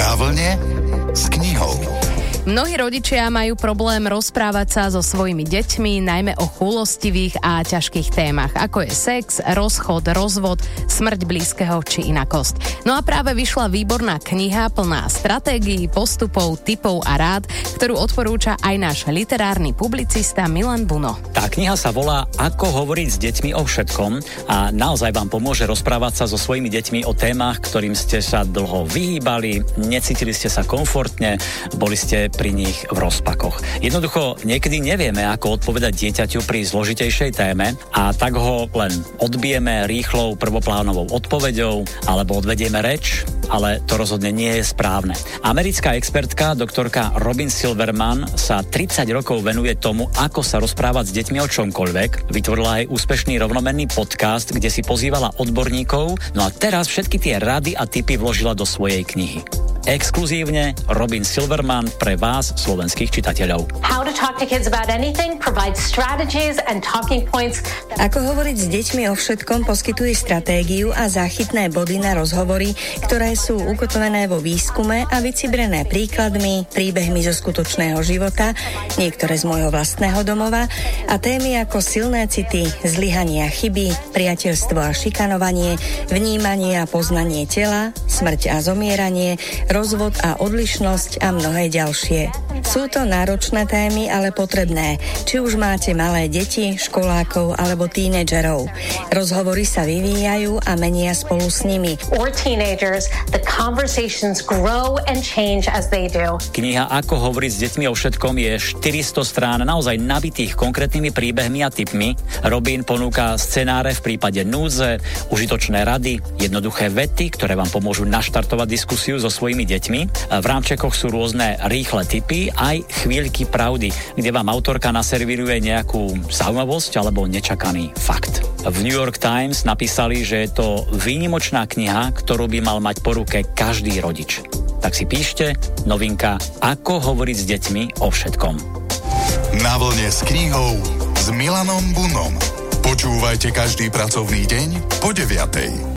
Na vlne s knihou. Mnohí rodičia majú problém rozprávať sa so svojimi deťmi, najmä o chúlostivých a ťažkých témach, ako je sex, rozchod, rozvod, smrť blízkeho či inakosť. No a práve vyšla výborná kniha plná stratégií, postupov, tipov a rád, ktorú odporúča aj náš literárny publicista Milan Buno. Tá kniha sa volá Ako hovoriť s deťmi o všetkom a naozaj vám pomôže rozprávať sa so svojimi deťmi o témach, ktorým ste sa dlho vyhýbali, necítili ste sa komfortne, boli ste pri nich v rozpakoch. Jednoducho, niekedy nevieme, ako odpovedať dieťaťu pri zložitejšej téme a tak ho len odbijeme rýchlou prvoplánovou odpoveďou alebo odvedieme reč, ale to rozhodne nie je správne. Americká expertka, doktorka Robin Silverman, sa 30 rokov venuje tomu, ako sa rozprávať s deťmi o čomkoľvek. Vytvorila aj úspešný rovnomenný podcast, kde si pozývala odborníkov, no a teraz všetky tie rady a tipy vložila do svojej knihy. Exkluzívne Robin Silverman pre vás, slovenských čitateľov. Ako hovoriť s deťmi o všetkom poskytuje stratégiu a záchytné body na rozhovory, ktoré sú ukotvené vo výskume a vycibrené príkladmi, príbehmi zo skutočného života, niektoré z môjho vlastného domova a témy ako silné city, zlyhanie a chyby, priateľstvo a šikanovanie, vnímanie a poznanie tela, smrť a zomieranie, rozvod a odlišnosť a mnohé ďalšie. Sú to náročné témy, ale potrebné, či už máte malé deti, školákov alebo tínedžerov. Rozhovory sa vyvíjajú a menia spolu s nimi. Kniha Ako hovoriť s deťmi o všetkom je 400 strán naozaj nabitých konkrétnymi príbehmi a tipmi. Robin ponúka scenáre v prípade núdze, užitočné rady, jednoduché vety, ktoré vám pomôžu naštartovať diskusiu so svojimi deťmi. V rámčekoch sú rôzne rýchle tipy, aj chvíľky pravdy, kde vám autorka naservíruje nejakú zaujímavosť alebo nečakaný fakt. V New York Times napísali, že je to výnimočná kniha, ktorú by mal mať po ruke každý rodič. Tak si píšte, novinka Ako hovoriť s deťmi o všetkom. Na vlne s knihou s Milanom Bunom. Počúvajte každý pracovný deň po 9:00.